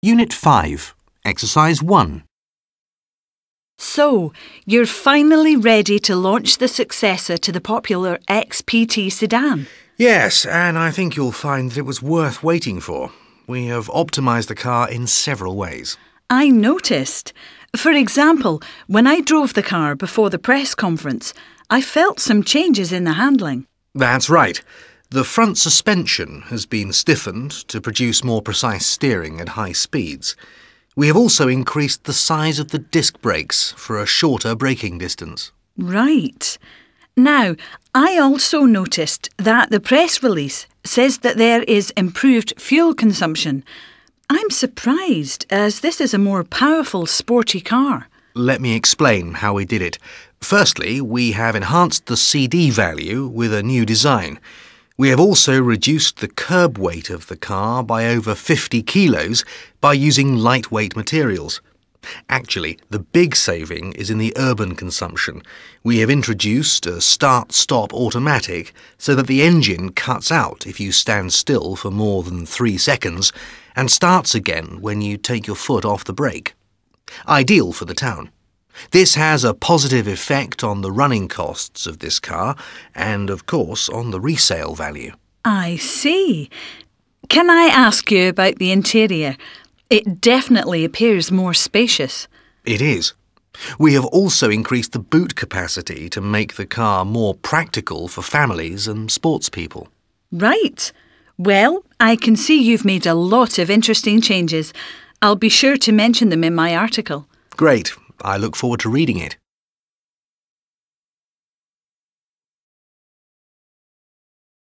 Unit 5, Exercise 1. So, you're finally ready to launch the successor to the popular XPT sedan. Yes, and I think you'll find that it was worth waiting for. We have optimised the car in several ways. I noticed. For example, when I drove the car before the press conference, I felt some changes in the handling. That's right. The front suspension has been stiffened to produce more precise steering at high speeds. We have also increased the size of the disc brakes for a shorter braking distance. Right. Now, I also noticed that the press release says that there is improved fuel consumption. I'm surprised, as this is a more powerful, sporty car. Let me explain how we did it. Firstly, we have enhanced the CD value with a new design. We have also reduced the curb weight of the car by over 50 kilos by using lightweight materials. Actually, the big saving is in the urban consumption. We have introduced a start-stop automatic so that the engine cuts out if you stand still for more than 3 seconds and starts again when you take your foot off the brake. Ideal for the town. This has a positive effect on the running costs of this car and, of course, on the resale value. I see. Can I ask you about the interior? It definitely appears more spacious. It is. We have also increased the boot capacity to make the car more practical for families and sports people. Right. Well, I can see you've made a lot of interesting changes. I'll be sure to mention them in my article. Great. I look forward to reading it.